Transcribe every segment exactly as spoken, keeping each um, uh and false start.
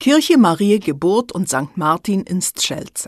Kirche Mariä Geburt und Sankt Martin in Strzelce.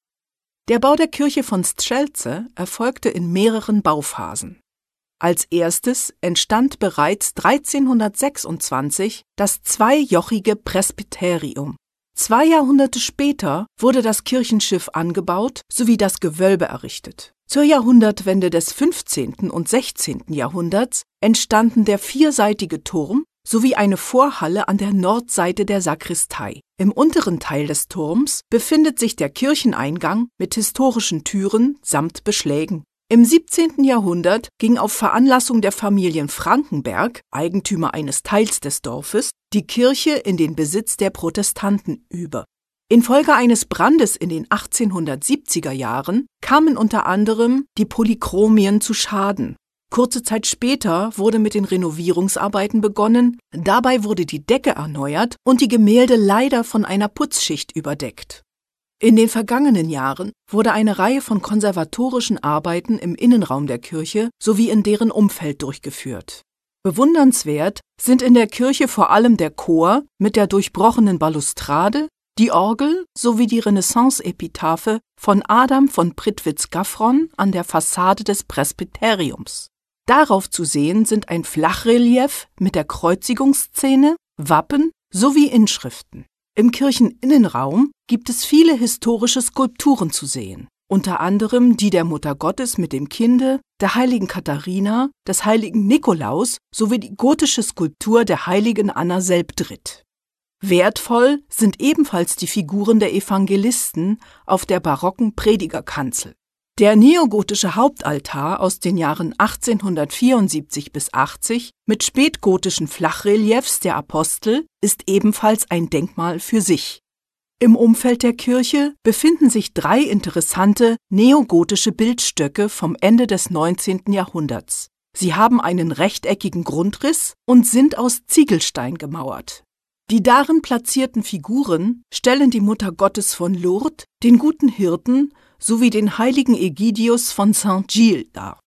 Der Bau der Kirche von Strzelce erfolgte in mehreren Bauphasen. Als erstes entstand bereits dreizehnhundertsechsundzwanzig das zweijochige Presbyterium. Zwei Jahrhunderte später wurde das Kirchenschiff angebaut sowie das Gewölbe errichtet. Zur Jahrhundertwende des fünfzehnten und sechzehnten Jahrhunderts entstanden der vierseitige Turm sowie eine Vorhalle an der Nordseite der Sakristei. Im unteren Teil des Turms befindet sich der Kircheneingang mit historischen Türen samt Beschlägen. Im siebzehnten Jahrhundert ging auf Veranlassung der Familien Frankenberg, Eigentümer eines Teils des Dorfes, die Kirche in den Besitz der Protestanten über. Infolge eines Brandes in den achtzehnhundertsiebziger Jahren kamen unter anderem die Polychromien zu Schaden. Kurze Zeit später wurde mit den Renovierungsarbeiten begonnen, dabei wurde die Decke erneuert und die Gemälde leider von einer Putzschicht überdeckt. In den vergangenen Jahren wurde eine Reihe von konservatorischen Arbeiten im Innenraum der Kirche sowie in deren Umfeld durchgeführt. Bewundernswert sind in der Kirche vor allem der Chor mit der durchbrochenen Balustrade, die Orgel sowie die Renaissance-Epitaphe von Adam von Prittwitz-Gaffron an der Fassade des Presbyteriums. Darauf zu sehen sind ein Flachrelief mit der Kreuzigungsszene, Wappen sowie Inschriften. Im Kircheninnenraum gibt es viele historische Skulpturen zu sehen, unter anderem die der Mutter Gottes mit dem Kinde, der heiligen Katharina, des heiligen Nikolaus sowie die gotische Skulptur der heiligen Anna Selbdritt. Wertvoll sind ebenfalls die Figuren der Evangelisten auf der barocken Predigerkanzel. Der neogotische Hauptaltar aus den Jahren achtzehnhundertvierundsiebzig bis achtzig mit spätgotischen Flachreliefs der Apostel ist ebenfalls ein Denkmal für sich. Im Umfeld der Kirche befinden sich drei interessante neogotische Bildstöcke vom Ende des neunzehnten Jahrhunderts. Sie haben einen rechteckigen Grundriss und sind aus Ziegelstein gemauert. Die darin platzierten Figuren stellen die Mutter Gottes von Lourdes, den guten Hirten sowie den heiligen Egidius von Saint-Gilles dar.